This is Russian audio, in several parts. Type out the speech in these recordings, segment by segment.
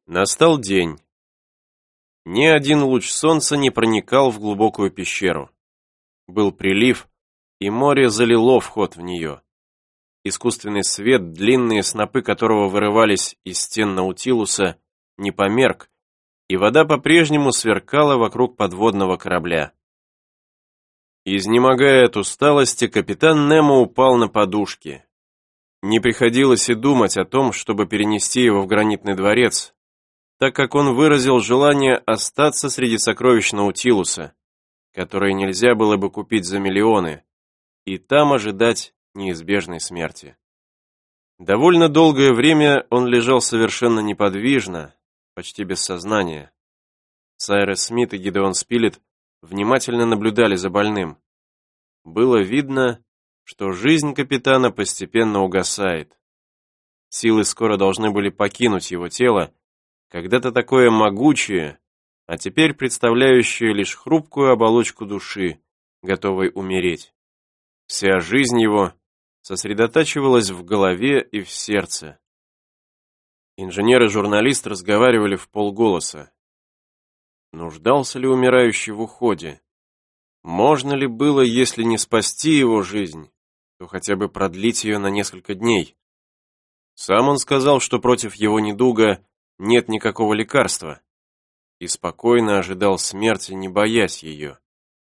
Настал день. Ни один луч солнца не проникал в глубокую пещеру. Был прилив, и море залило вход в нее. Искусственный свет, длинные снопы которого вырывались из стен Наутилуса, не померк, и вода по-прежнему сверкала вокруг подводного корабля. Изнемогая от усталости, капитан Немо упал на подушки. Не приходилось и думать о том, чтобы перенести его в гранитный дворец, так как он выразил желание остаться среди сокровищ Наутилуса, которые нельзя было бы купить за миллионы, и там ожидать неизбежной смерти. Довольно долгое время он лежал совершенно неподвижно, почти без сознания. Сайрес Смит и Гидеон Спилет внимательно наблюдали за больным. Было видно, что жизнь капитана постепенно угасает. Силы скоро должны были покинуть его тело, когда-то такое могучее, а теперь представляющее лишь хрупкую оболочку души, готовой умереть. Вся жизнь его сосредотачивалась в голове и в сердце. Инженер и журналист разговаривали вполголоса. Нуждался ли умирающий в уходе? Можно ли было, если не спасти его жизнь, то хотя бы продлить ее на несколько дней? Сам он сказал, что против его недуга нет никакого лекарства, и спокойно ожидал смерти, не боясь ее.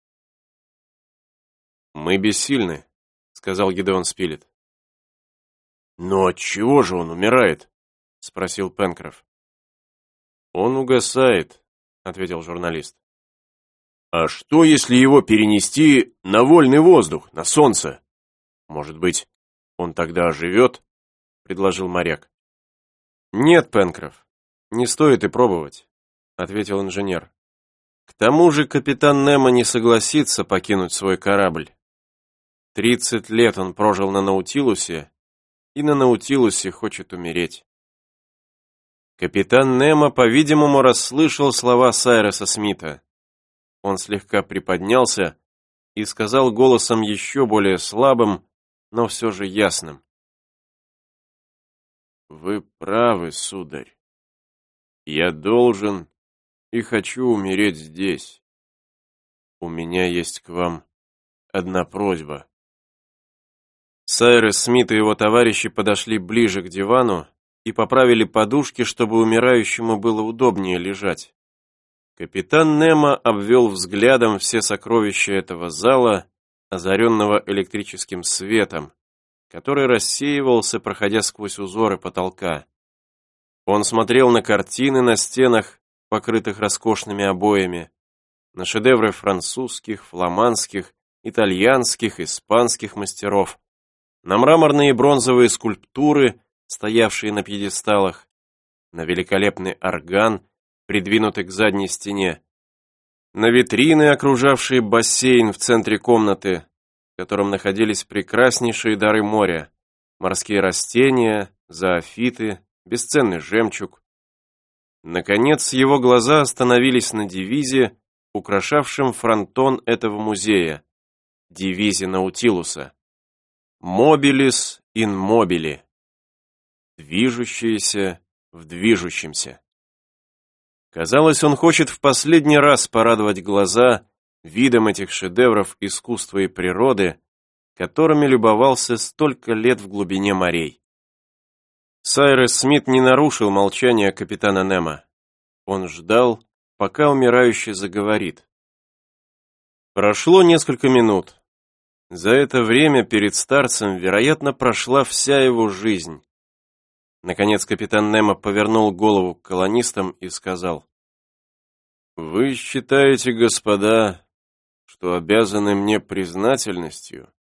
«Мы бессильны», — сказал Гидеон Спилет. «Но от чего же он умирает?» — спросил Пенкроф. «Он угасает», — ответил журналист. «А что, если его перенести на вольный воздух, на солнце? Может быть, он тогда оживет?» — предложил моряк. «Нет, Пенкроф, не стоит и пробовать», — ответил инженер. «К тому же капитан Немо не согласится покинуть свой корабль. 30 лет он прожил на Наутилусе, и на Наутилусе хочет умереть». Капитан Немо, по-видимому, расслышал слова Сайреса Смита. Он слегка приподнялся и сказал голосом еще более слабым, но все же ясным. «Вы правы, сударь. Я должен и хочу умереть здесь. У меня есть к вам одна просьба». Сайрес Смит и его товарищи подошли ближе к дивану и поправили подушки, чтобы умирающему было удобнее лежать. Капитан Немо обвел взглядом все сокровища этого зала, озаренного электрическим светом, который рассеивался, проходя сквозь узоры потолка. Он смотрел на картины на стенах, покрытых роскошными обоями, на шедевры французских, фламандских, итальянских, испанских мастеров, на мраморные и бронзовые скульптуры, стоявшие на пьедесталах, на великолепный орган, придвинутый к задней стене, на витрины, окружавшие бассейн в центре комнаты, в котором находились прекраснейшие дары моря, морские растения, зоофиты, бесценный жемчуг. Наконец, его глаза остановились на девизе, украшавшем фронтон этого музея, девизе Наутилуса. «Mobilis in mobile» — движущееся в движущемся. Казалось, он хочет в последний раз порадовать глаза видом этих шедевров искусства и природы, которыми любовался столько лет в глубине морей. Сайрес Смит не нарушил молчание капитана Немо. Он ждал, пока умирающий заговорит. Прошло несколько минут. За это время перед старцем, вероятно, прошла вся его жизнь. Наконец капитан Немо повернул голову к колонистам и сказал: «Вы считаете, господа, что обязаны мне признательностью?»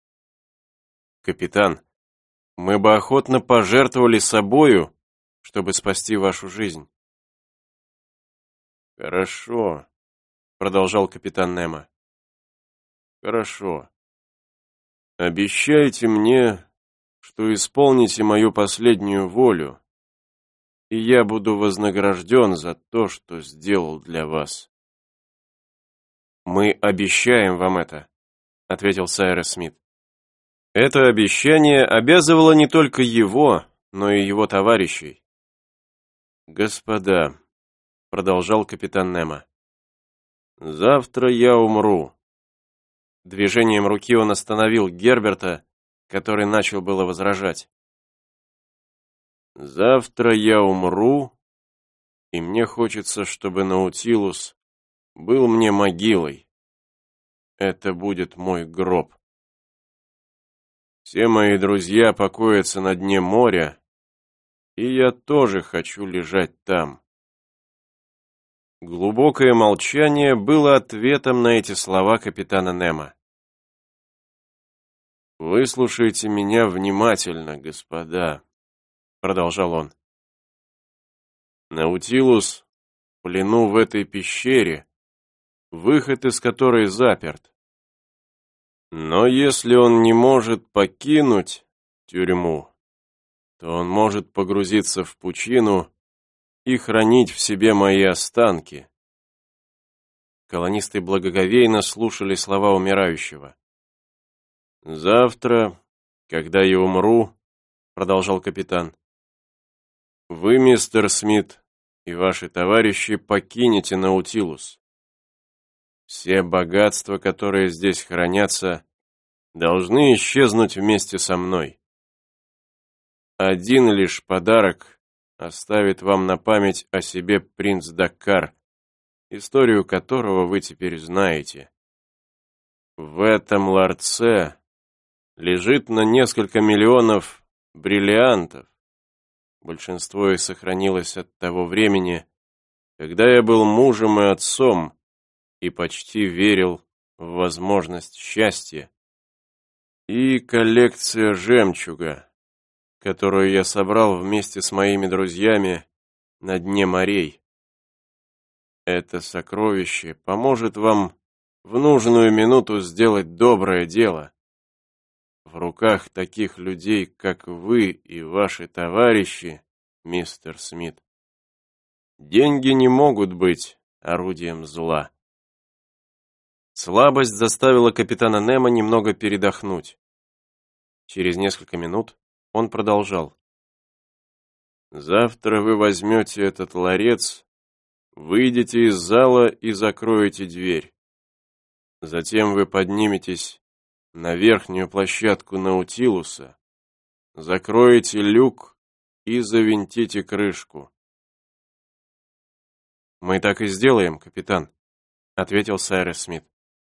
«Капитан, мы бы охотно пожертвовали собою, чтобы спасти вашу жизнь». «Хорошо», — продолжал капитан Немо. «Хорошо. Обещайте мне, что исполните мою последнюю волю, и я буду вознагражден за то, что сделал для вас». «Мы обещаем вам это», — ответил Сайрес Смит. Это обещание обязывало не только его, но и его товарищей. «Господа», — продолжал капитан Немо, — «завтра я умру». Движением руки он остановил Герберта, который начал было возражать. «Завтра я умру, и мне хочется, чтобы Наутилус был мне могилой. Это будет мой гроб. Все мои друзья покоятся на дне моря, и я тоже хочу лежать там». Глубокое молчание было ответом на эти слова капитана Немо. «Выслушайте меня внимательно, господа», — продолжал он. «Наутилус в плену в этой пещере, выход из которой заперт. Но если он не может покинуть тюрьму, то он может погрузиться в пучину и хранить в себе мои останки». Колонисты благоговейно слушали слова умирающего. «Завтра, когда я умру, — продолжал капитан, — вы, мистер Смит, и ваши товарищи покинете Наутилус. Все богатства, которые здесь хранятся, должны исчезнуть вместе со мной. Один лишь подарок оставит вам на память о себе принц Даккар, историю которого вы теперь знаете. В этом ларце лежит на несколько миллионов бриллиантов. Большинство их сохранилось от того времени, когда я был мужем и отцом и почти верил в возможность счастья. И коллекция жемчуга, которую я собрал вместе с моими друзьями на дне морей. Это сокровище поможет вам в нужную минуту сделать доброе дело. В руках таких людей, как вы и ваши товарищи, мистер Смит, деньги не могут быть орудием зла. Слабость заставила капитана Немо немного передохнуть. Через несколько минут он продолжал. «Завтра вы возьмете этот ларец, выйдете из зала и закроете дверь. Затем вы подниметесь на верхнюю площадку Наутилуса, закроете люк и завинтите крышку». «Мы так и сделаем, капитан», — ответил Сайрес Смит.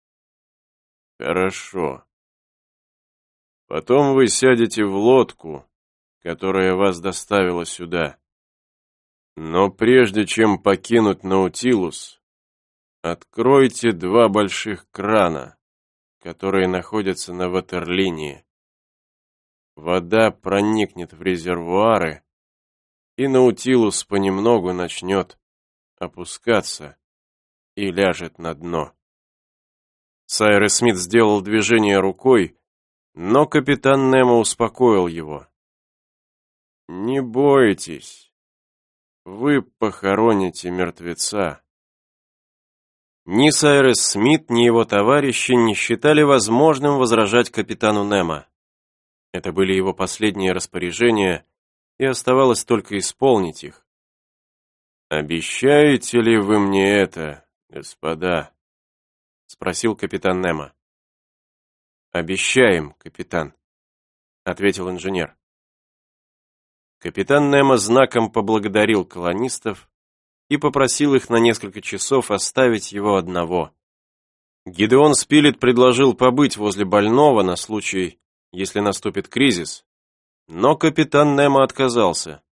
«Хорошо. Потом вы сядете в лодку, которая вас доставила сюда. Но прежде чем покинуть Наутилус, откройте два больших крана, которые находятся на ватерлинии. Вода проникнет в резервуары, и Наутилус понемногу начнет опускаться и ляжет на дно». Сайрес Смит сделал движение рукой, но капитан Немо успокоил его. «Не бойтесь, вы похороните мертвеца». Ни Сайрес Смит, ни его товарищи не считали возможным возражать капитану Немо. Это были его последние распоряжения, и оставалось только исполнить их. «Обещаете ли вы мне это, господа?» — спросил капитан Немо. «Обещаем, капитан», — ответил инженер. Капитан Немо знаком поблагодарил колонистов и попросил их на несколько часов оставить его одного. Гидеон Спилет предложил побыть возле больного на случай, если наступит кризис, но капитан Немо отказался.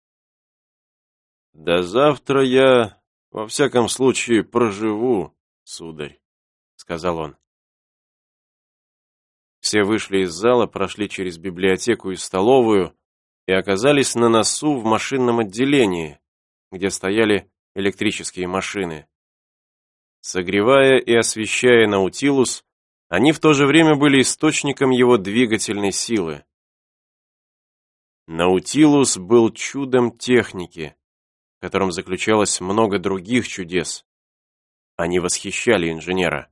«До завтра я, во всяком случае, проживу, сударь», — сказал он. Все вышли из зала, прошли через библиотеку и столовую и оказались на носу в машинном отделении, где стояли электрические машины. Согревая и освещая Наутилус, они в то же время были источником его двигательной силы. Наутилус был чудом техники, в котором заключалось много других чудес. Они восхищали инженера.